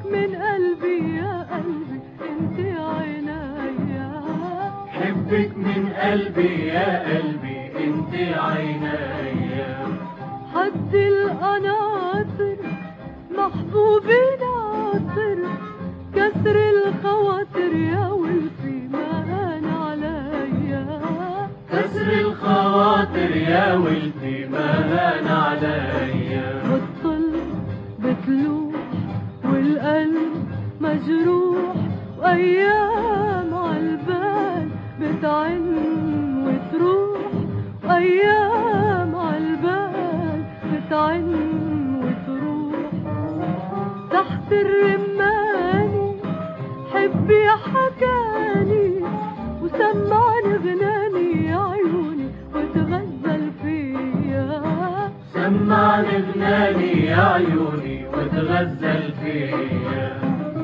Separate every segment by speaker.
Speaker 1: من قلبي يا قلبي انت عينيا،
Speaker 2: حبك من قلبي يا قلبي انت عينيا.
Speaker 1: حد القناطر محبوبي ناطر، كسر الخواطر يا ولفي ما هان عليا،
Speaker 2: كسر الخواطر يا ولدي ما هان عليا.
Speaker 1: بتطل بتلوح والقلب مجروح، وايام عالبال بتعن وتروح، وايام عالبال بتعن وتروح. تحت الرماني حبي حكاني، وسمعني غناني يا عيوني وتغزل فيا،
Speaker 2: سمعني غناني يا عيوني وتغزل فيا.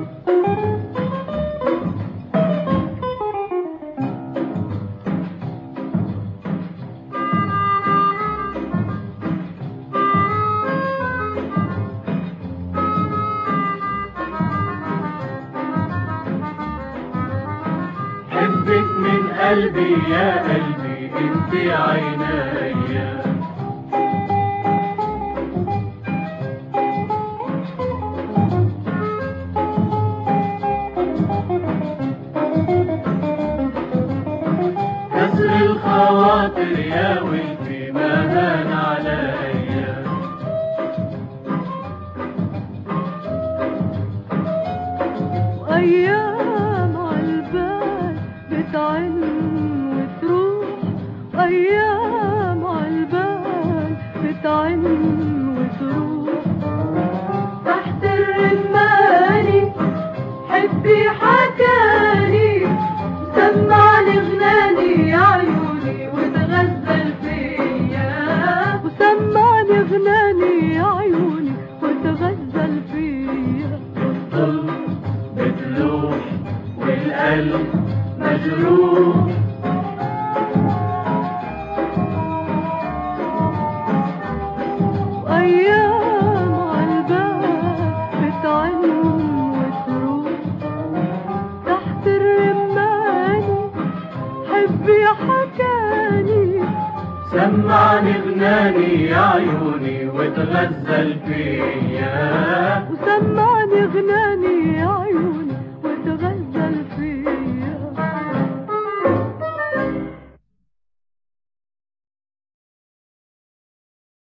Speaker 2: حبك من قلبي يا قلبي انت عينيا. كسر الخواطر يا ولدي ما هان عليا.
Speaker 1: وايام عالبال بتعن وتروح، وايام عالبال بتعن وتروح. تحت الرماني حبي حكاني، سمعني غناني يا عيوني وتغزل فيا، وسمعني غناني يا عيوني وتغزل فيا.
Speaker 2: بتطل بتلوح والقلب مجروح،
Speaker 1: وايام عالبال بتعن وتروح. تحت الرماني حبي حكاني،
Speaker 2: سمعني غناني يا عيوني وتغزل فيا.